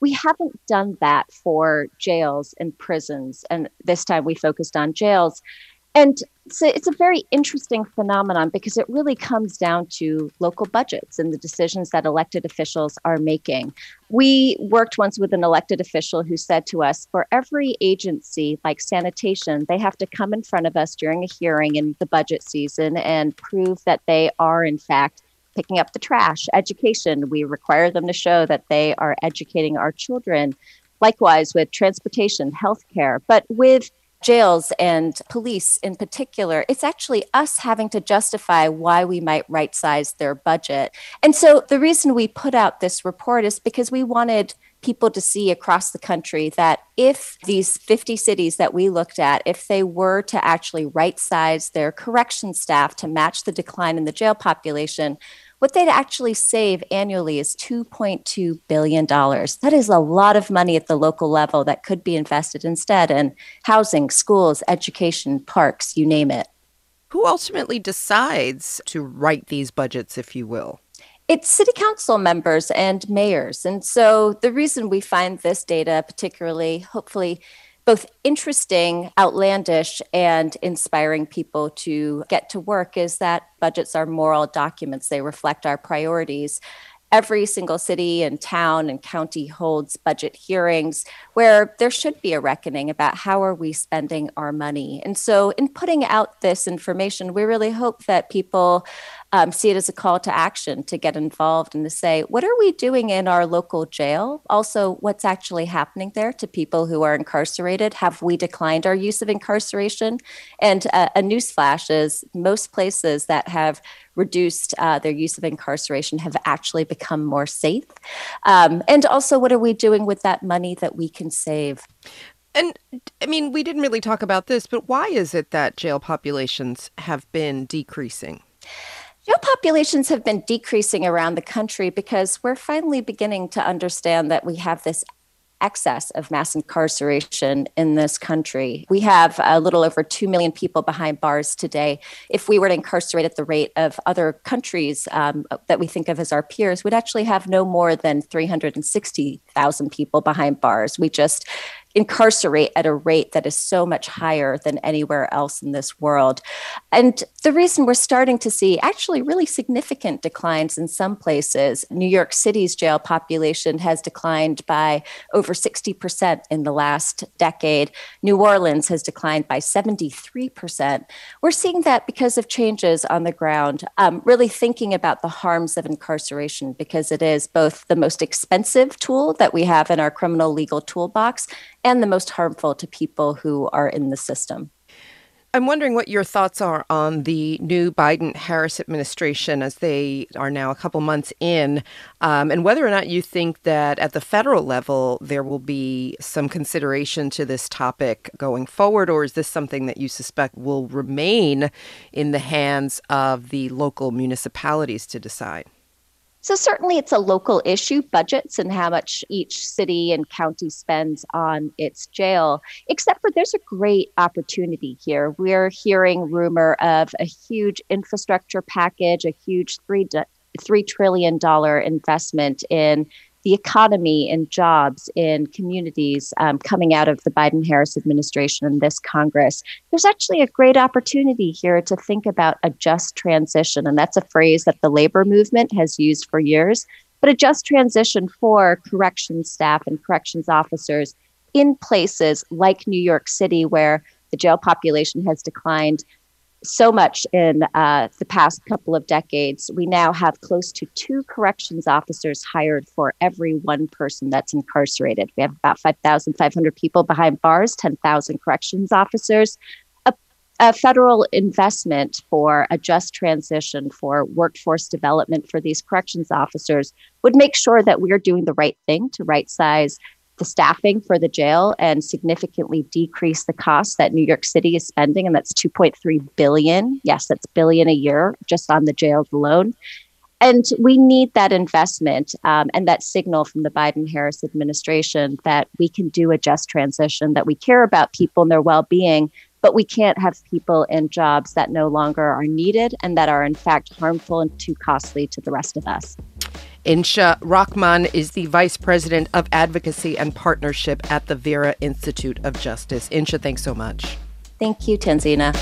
Speaker 15: We haven't done that for jails and prisons. And this time we focused on jails. And so it's a very interesting phenomenon because it really comes down to local budgets and the decisions that elected officials are making. We worked once with an elected official who said to us, for every agency like sanitation, they have to come in front of us during a hearing in the budget season and prove that they are, in fact, picking up the trash. Education, we require them to show that they are educating our children. Likewise with transportation, healthcare, but with jails and police in particular, it's actually us having to justify why we might right size their budget. And so the reason we put out this report is because we wanted people to see across the country that if these fifty cities that we looked at, if they were to actually right size their correction staff to match the decline in the jail population, what they'd actually save annually is two point two billion dollars. That is a lot of money at the local level that could be invested instead in housing, schools, education, parks, you name it.
Speaker 2: Who ultimately decides to write these budgets, if you will?
Speaker 15: It's city council members and mayors. And so the reason we find this data particularly, hopefully, both interesting, outlandish, and inspiring people to get to work is that budgets are moral documents. They reflect our priorities. Every single city and town and county holds budget hearings where there should be a reckoning about how are we spending our money. And so in putting out this information, we really hope that people Um, see it as a call to action to get involved and to say, what are we doing in our local jail? Also, what's actually happening there to people who are incarcerated? Have we declined our use of incarceration? And uh, a newsflash is most places that have reduced uh, their use of incarceration have actually become more safe. Um, and also, what are we doing with that money that we can save?
Speaker 2: And I mean, we didn't really talk about this, but why is it that jail populations have been decreasing?
Speaker 15: Jail populations have been decreasing around the country because we're finally beginning to understand that we have this excess of mass incarceration in this country. We have a little over two million people behind bars today. If we were to incarcerate at the rate of other countries um, that we think of as our peers, we'd actually have no more than three hundred sixty thousand people behind bars. We just incarcerate at a rate that is so much higher than anywhere else in this world. And the reason we're starting to see actually really significant declines in some places, New York City's jail population has declined by over sixty percent in the last decade. New Orleans has declined by seventy-three percent. We're seeing that because of changes on the ground, um, really thinking about the harms of incarceration, because it is both the most expensive tool that we have in our criminal legal toolbox and the most harmful to people who are in the system.
Speaker 2: I'm wondering what your thoughts are on the new Biden-Harris administration as they are now a couple months in, um, and whether or not you think that at the federal level there will be some consideration to this topic going forward, or is this something that you suspect will remain in the hands of the local municipalities to decide?
Speaker 15: So certainly it's a local issue, budgets and how much each city and county spends on its jail, except for there's a great opportunity here. We're hearing rumor of a huge infrastructure package, a huge three, three trillion dollars investment in the economy and jobs in communities um, coming out of the Biden-Harris administration and this Congress. There's actually a great opportunity here to think about a just transition. And that's a phrase that the labor movement has used for years, but a just transition for corrections staff and corrections officers in places like New York City, where the jail population has declined so much in uh, the past couple of decades. We now have close to two corrections officers hired for every one person that's incarcerated. We have about five thousand five hundred people behind bars, ten thousand corrections officers. A, a federal investment for a just transition, for workforce development for these corrections officers would make sure that we're doing the right thing to right size the staffing for the jail and significantly decrease the costs that New York City is spending. And that's two point three billion dollars. Yes, that's billion a year just on the jails alone. And we need that investment um, and that signal from the Biden-Harris administration that we can do a just transition, that we care about people and their well-being, but we can't have people in jobs that no longer are needed and that are in fact harmful and too costly to the rest of us.
Speaker 2: Insha Rahman is the Vice President of Advocacy and Partnership at the Vera Institute of Justice. Insha, thanks so much.
Speaker 15: Thank you, Tanzina.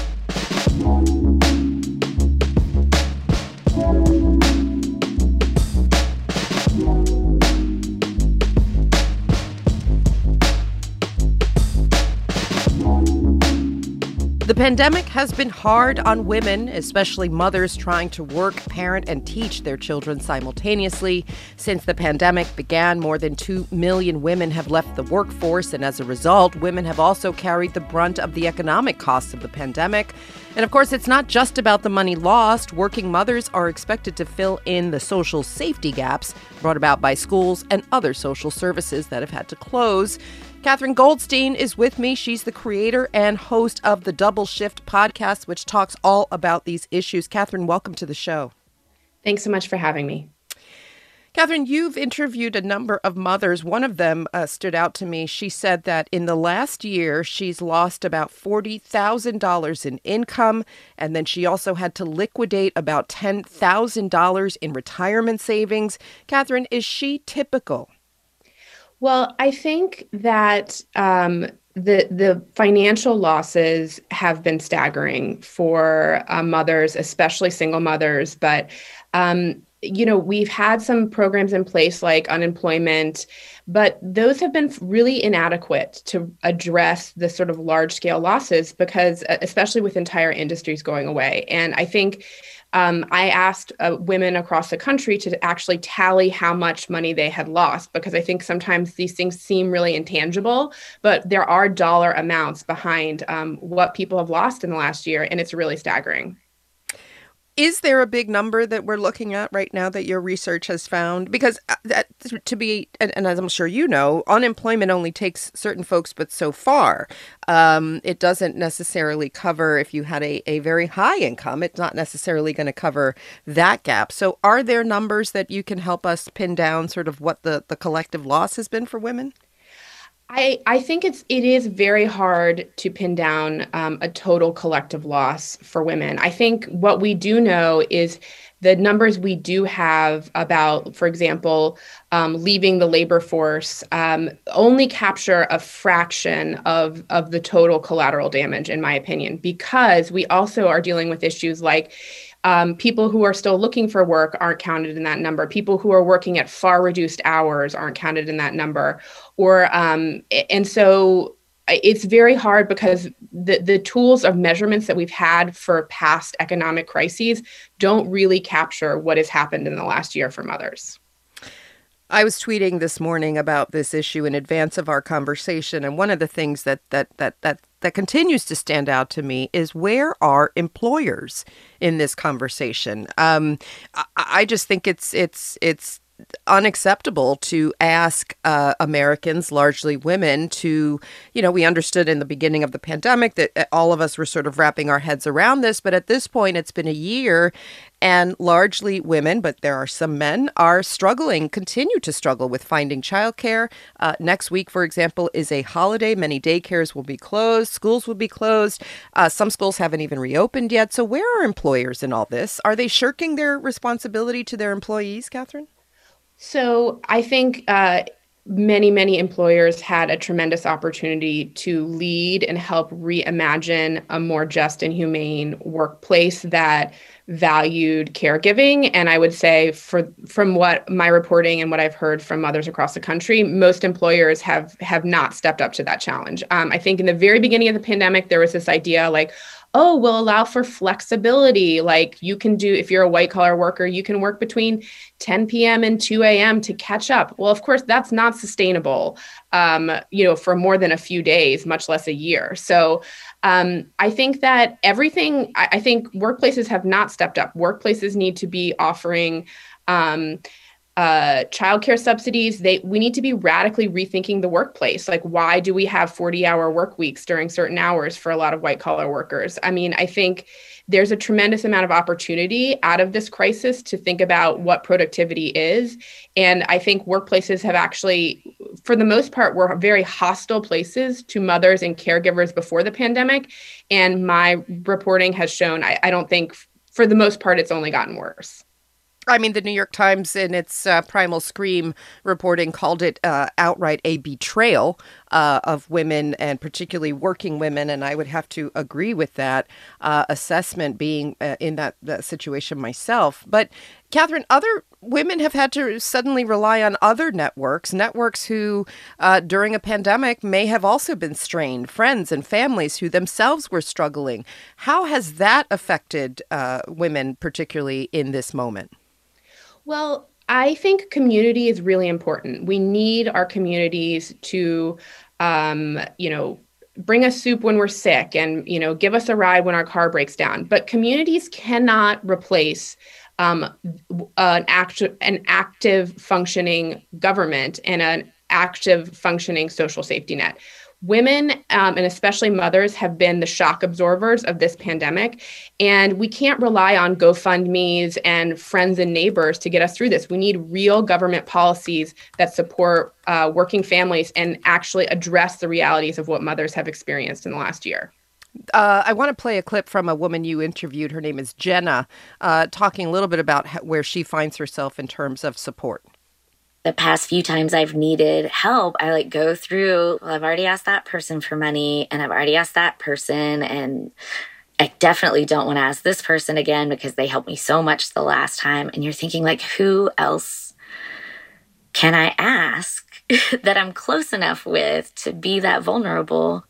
Speaker 2: The pandemic has been hard on women, especially mothers trying to work, parent, and teach their children simultaneously. Since the pandemic began, more than two million women have left the workforce, and as a result, women have also carried the brunt of the economic costs of the pandemic. And of course, it's not just about the money lost. Working mothers are expected to fill in the social safety gaps brought about by schools and other social services that have had to close. Catherine Goldstein is with me. She's the creator and host of the Double Shift podcast, which talks all about these issues. Catherine, welcome to the show.
Speaker 16: Thanks so much for having me.
Speaker 2: Catherine, you've interviewed a number of mothers. One of them uh, stood out to me. She said that in the last year, she's lost about forty thousand dollars in income, and then she also had to liquidate about ten thousand dollars in retirement savings. Catherine, is she typical?
Speaker 16: Well, I think that um, the the financial losses have been staggering for uh, mothers, especially single mothers. But, um, you know, we've had some programs in place like unemployment, but those have been really inadequate to address the sort of large scale losses because, especially with entire industries going away. And I think Um, I asked uh, women across the country to actually tally how much money they had lost, because I think sometimes these things seem really intangible, but there are dollar amounts behind um, what people have lost in the last year, and it's really staggering.
Speaker 2: Is there a big number that we're looking at right now that your research has found? Because that, to be, and, and as I'm sure you know, unemployment only takes certain folks, but so far. Um, it doesn't necessarily cover if you had a, a very high income. It's not necessarily going to cover that gap. So are there numbers that you can help us pin down sort of what the, the collective loss has been for women?
Speaker 16: I, I think it's it is very hard to pin down um, a total collective loss for women. I think what we do know is the numbers we do have about, for example, um, leaving the labor force um, only capture a fraction of, of the total collateral damage, in my opinion, because we also are dealing with issues like Um, people who are still looking for work aren't counted in that number. People who are working at far reduced hours aren't counted in that number. Or um, and so it's very hard because the, the tools of measurements that we've had for past economic crises don't really capture what has happened in the last year for mothers.
Speaker 2: I was tweeting this morning about this issue in advance of our conversation, and one of the things that that that that that continues to stand out to me is, where are employers in this conversation? Um, I, I just think it's it's it's unacceptable to ask uh, Americans, largely women, to, you know, we understood in the beginning of the pandemic that all of us were sort of wrapping our heads around this, but at this point, it's been a year, and largely women, but there are some men, are struggling, continue to struggle with finding childcare. Uh, next week, for example, is a holiday. Many daycares will be closed. Schools will be closed. Uh, some schools haven't even reopened yet. So where are employers in all this? Are they shirking their responsibility to their employees, Catherine?
Speaker 16: So I think uh, many, many employers had a tremendous opportunity to lead and help reimagine a more just and humane workplace that valued caregiving. And I would say, for from what my reporting and what I've heard from others across the country, most employers have have not stepped up to that challenge. Um, I think in the very beginning of the pandemic, there was this idea like, oh, we'll allow for flexibility. Like, you can do, if you're a white collar worker, you can work between ten p.m. and two a.m. to catch up. Well, of course, that's not sustainable, um, you know, for more than a few days, much less a year. So um, I think that everything, I, I think workplaces have not stepped up. Workplaces need to be offering um, Uh, childcare subsidies. They we need to be radically rethinking the workplace. Like, why do we have forty-hour work weeks during certain hours for a lot of white-collar workers? I mean, I think there's a tremendous amount of opportunity out of this crisis to think about what productivity is. And I think workplaces have actually, for the most part, were very hostile places to mothers and caregivers before the pandemic. And my reporting has shown, I, I don't think, for the most part, it's only gotten worse.
Speaker 2: I mean, the New York Times, in its uh, Primal Scream reporting, called it uh, outright a betrayal uh, of women, and particularly working women. And I would have to agree with that uh, assessment, being uh, in that, that situation myself. But Catherine, other women have had to suddenly rely on other networks, networks who uh, during a pandemic may have also been strained, friends and families who themselves were struggling. How has that affected uh, women, particularly in this moment?
Speaker 16: Well, I think community is really important. We need our communities to, um, you know, bring us soup when we're sick and, you know, give us a ride when our car breaks down. But communities cannot replace um, an, active, an active functioning government and an active functioning social safety net. Women, um, and especially mothers, have been the shock absorbers of this pandemic. And we can't rely on GoFundMe's and friends and neighbors to get us through this. We need real government policies that support uh, working families and actually address the realities of what mothers have experienced in the last year.
Speaker 2: Uh, I want to play a clip from a woman you interviewed. Her name is Jenna, uh, talking a little bit about how, where she finds herself in terms of support.
Speaker 17: The past few times I've needed help, I like go through, well, I've already asked that person for money and I've already asked that person. And I definitely don't want to ask this person again because they helped me so much the last time. And you're thinking, like, who else can I ask that I'm close enough with to be that vulnerable?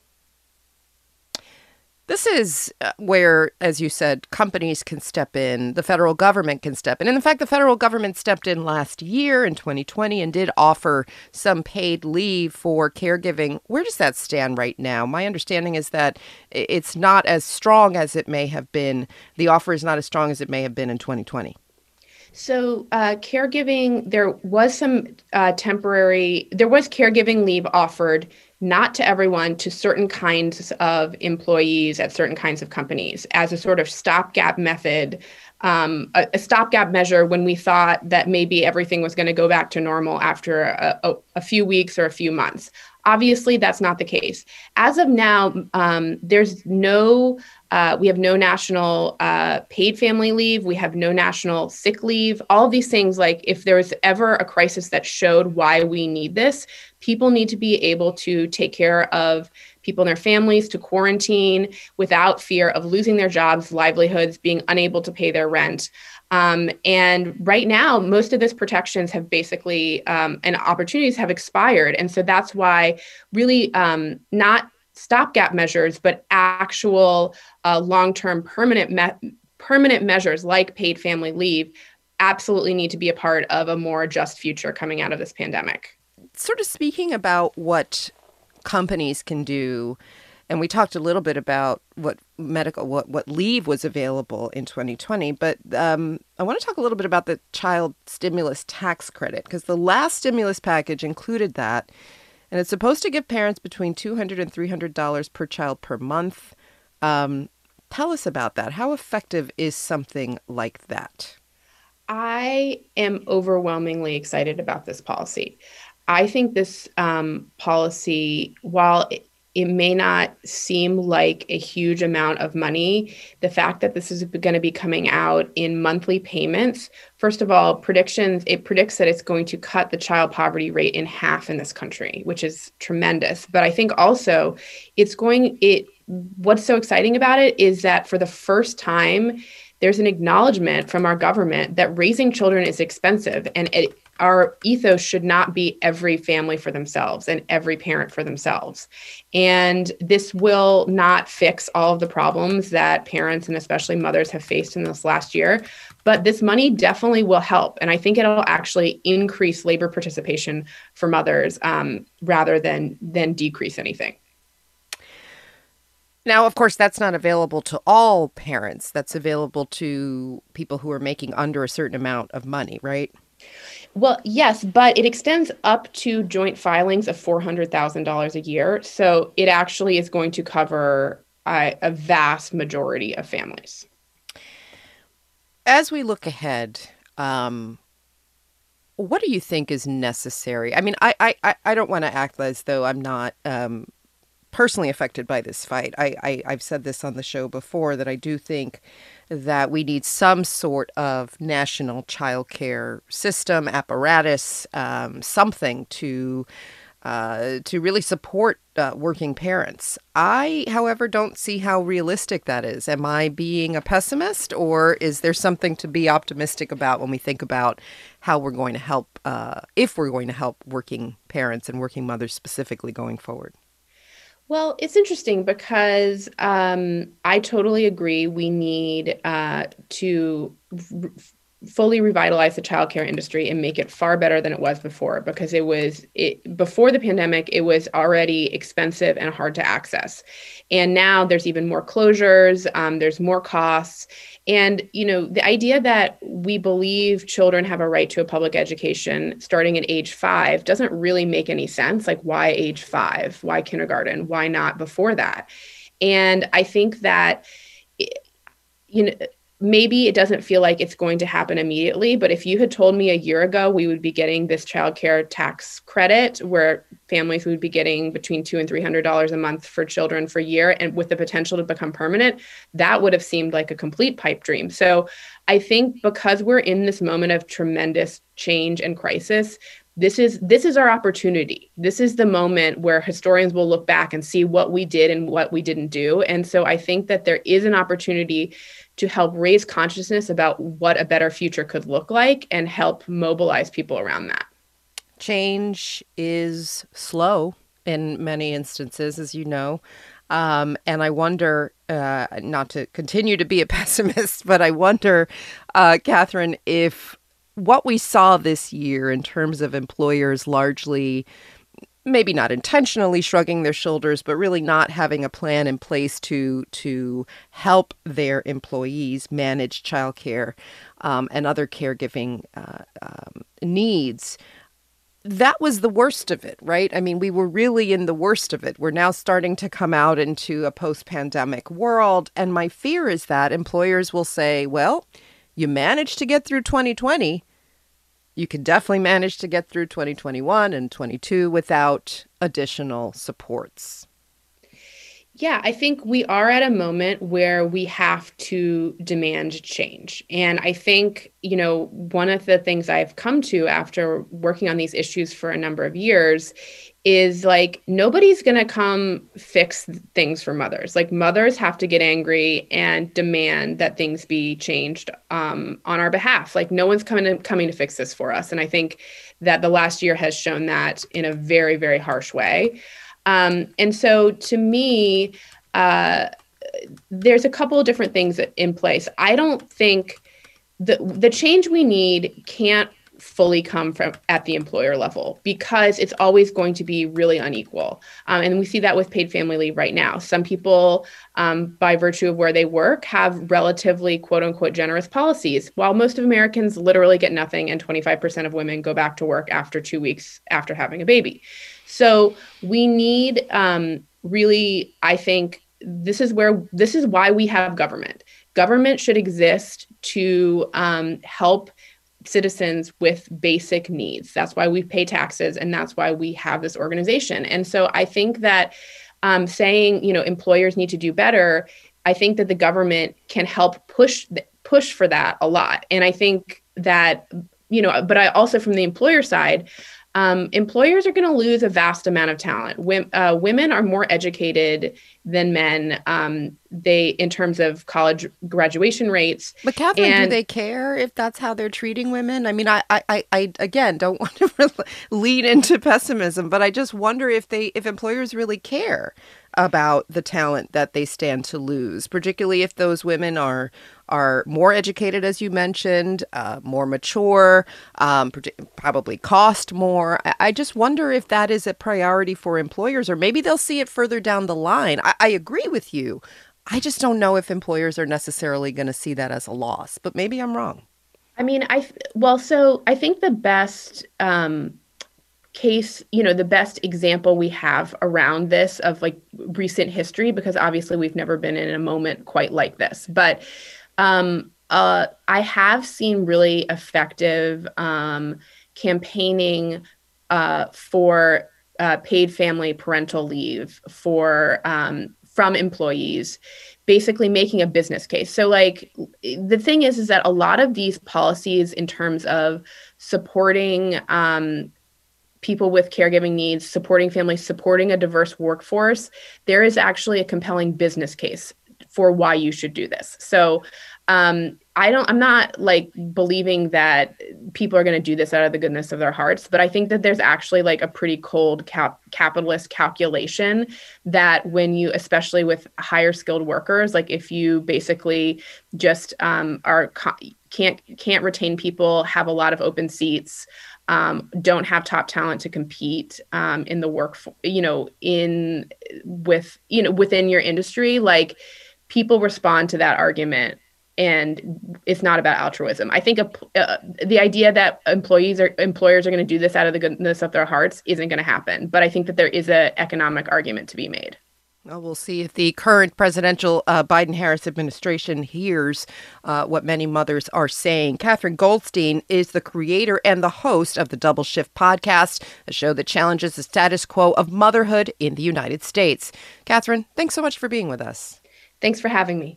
Speaker 2: This is where, as you said, companies can step in, the federal government can step in. And in fact, the federal government stepped in last year in twenty twenty and did offer some paid leave for caregiving. Where does that stand right now? My understanding is that it's not as strong as it may have been. The offer is not as strong as it may have been in twenty twenty.
Speaker 16: So uh, caregiving, there was some uh, temporary, there was caregiving leave offered, not to everyone, to certain kinds of employees at certain kinds of companies as a sort of stopgap method, um, a, a stopgap measure when we thought that maybe everything was going to go back to normal after a, a, a few weeks or a few months. Obviously, that's not the case. As of now, um, there's no, uh, we have no national uh, paid family leave. We have no national sick leave. All of these things, like if there was ever a crisis that showed why we need this, people need to be able to take care of people in their families, to quarantine without fear of losing their jobs, livelihoods, being unable to pay their rent. Um, and right now, most of those protections have basically, um, and opportunities have expired. And so that's why really um, not stopgap measures, but actual uh, long-term permanent me- permanent measures like paid family leave absolutely need to be a part of a more just future coming out of this pandemic.
Speaker 2: Sort of speaking about what companies can do, and we talked a little bit about what medical, what, what leave was available in twenty twenty, but um, I want to talk a little bit about the child stimulus tax credit, because the last stimulus package included that, and it's supposed to give parents between two hundred dollars and three hundred dollars per child per month. Um, tell us about that. How effective is something like that?
Speaker 16: I am overwhelmingly excited about this policy. I think this um, policy, while it, it may not seem like a huge amount of money, the fact that this is going to be coming out in monthly payments, first of all, predictions, it predicts that it's going to cut the child poverty rate in half in this country, which is tremendous. But I think also it's going, it, what's so exciting about it is that for the first time, there's an acknowledgement from our government that raising children is expensive, and it, our ethos should not be every family for themselves and every parent for themselves. And this will not fix all of the problems that parents and especially mothers have faced in this last year, but this money definitely will help. And I think it'll actually increase labor participation for mothers um, rather than, than decrease anything.
Speaker 2: Now, of course, that's not available to all parents. That's available to people who are making under a certain amount of money, right?
Speaker 16: Well, yes, but it extends up to joint filings of four hundred thousand dollars a year. So it actually is going to cover uh, a vast majority of families.
Speaker 2: As we look ahead, um, what do you think is necessary? I mean, I I, I don't want to act as though I'm not um, personally affected by this fight. I, I, I've said this on the show before that I do think that we need some sort of national childcare system, apparatus, um, something to uh, to really support uh, working parents. I, however, don't see how realistic that is. Am I being a pessimist, or is there something to be optimistic about when we think about how we're going to help, uh, if we're going to help working parents and working mothers specifically going forward?
Speaker 16: Well, it's interesting because um, I totally agree. We need uh, to r- fully revitalize the childcare industry and make it far better than it was before, because it was it, before the pandemic, it was already expensive and hard to access. And now there's even more closures, um, there's more costs. And, you know, the idea that we believe children have a right to a public education starting at age five doesn't really make any sense. Like, why age five? Why kindergarten? Why not before that? And I think that, you know, maybe it doesn't feel like it's going to happen immediately, but if you had told me a year ago we would be getting this childcare tax credit where families would be getting between two and three hundred dollars a month for children for a year, and with the potential to become permanent, that would have seemed like a complete pipe dream. So I think because we're in this moment of tremendous change and crisis, This is this is our opportunity. This is the moment where historians will look back and see what we did and what we didn't do. And so I think that there is an opportunity to help raise consciousness about what a better future could look like and help mobilize people around that.
Speaker 2: Change is slow in many instances, as you know. Um, and I wonder, uh, not to continue to be a pessimist, but I wonder, uh, Catherine, if what we saw this year in terms of employers largely, maybe not intentionally shrugging their shoulders, but really not having a plan in place to to help their employees manage childcare um, and other caregiving uh, um, needs, that was the worst of it, right? I mean, we were really in the worst of it. We're now starting to come out into a post-pandemic world. And my fear is that employers will say, well, you managed to get through twenty twenty. You can definitely manage to get through twenty twenty-one and twenty-two without additional supports.
Speaker 16: Yeah, I think we are at a moment where we have to demand change. And I think, you know, one of the things I've come to after working on these issues for a number of years is like, nobody's going to come fix things for mothers. Like, mothers have to get angry and demand that things be changed um, on our behalf. Like, no one's coming to, coming to fix this for us. And I think that the last year has shown that in a very, very harsh way. Um, and so to me, uh, there's a couple of different things in place. I don't think the the change we need can't fully come from at the employer level, because it's always going to be really unequal. Um, and we see that with paid family leave right now. Some people, um, by virtue of where they work, have relatively quote unquote generous policies, while most of Americans literally get nothing, and twenty-five percent of women go back to work after two weeks after having a baby. So we need um, really, I think this is where, this is why we have government. Government should exist to um, help citizens with basic needs. That's why we pay taxes, and that's why we have this organization. And so I think that um, saying, you know, employers need to do better, I think that the government can help push push for that a lot. And I think that, you know, but I also, from the employer side, Um, employers are going to lose a vast amount of talent. Wim, uh, women are more educated than men. Um, they, in terms of college graduation rates.
Speaker 2: But Catherine,
Speaker 16: and,
Speaker 2: do they care if that's how they're treating women? I mean, I, I, I again, don't want to lead into pessimism, but I just wonder if they, if employers really care about the talent that they stand to lose, particularly if those women are are more educated, as you mentioned, uh, more mature, um, probably cost more. I, I just wonder if that is a priority for employers, or maybe they'll see it further down the line. I, I agree with you. I just don't know if employers are necessarily going to see that as a loss, but maybe I'm wrong.
Speaker 16: I mean, I well, so I think the best um, case, you know, the best example we have around this of like recent history, because obviously we've never been in a moment quite like this, but um, uh, I have seen really effective um, campaigning uh, for uh, paid family parental leave for um, from employees, basically making a business case. So like the thing is, is that a lot of these policies in terms of supporting um, people with caregiving needs, supporting families, supporting a diverse workforce, there is actually a compelling business case for why you should do this. So um, I don't, I'm not like believing that people are going to do this out of the goodness of their hearts, but I think that there's actually like a pretty cold cap- capitalist calculation that when you, especially with higher skilled workers, like if you basically just um, are can't can't retain people, have a lot of open seats, um, don't have top talent to compete um, in the work, you know, in with you know within your industry, like people respond to that argument. And it's not about altruism. I think a, uh, the idea that employees or employers are going to do this out of the goodness of their hearts isn't going to happen. But I think that there is an economic argument to be made.
Speaker 2: Well, we'll see if the current presidential uh, Biden-Harris administration hears uh, what many mothers are saying. Catherine Goldstein is the creator and the host of the Double Shift podcast, a show that challenges the status quo of motherhood in the United States. Catherine, thanks so much for being with us.
Speaker 16: Thanks for having me.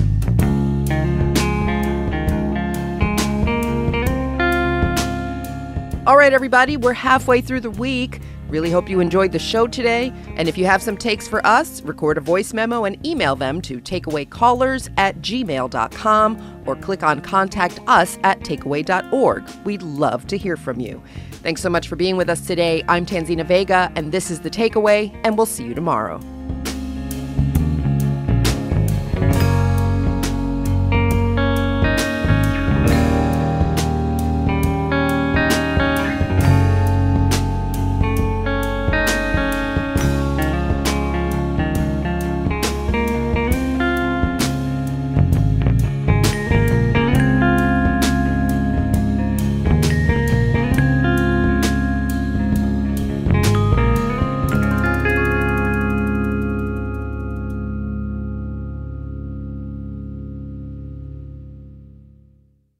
Speaker 2: All right, everybody, we're halfway through the week. Really hope you enjoyed the show today. And if you have some takes for us, record a voice memo and email them to takeawaycallers at gmail dot com or click on Contact Us at takeaway dot org. We'd love to hear from you. Thanks so much for being with us today. I'm Tanzina Vega, and this is The Takeaway, and we'll see you tomorrow.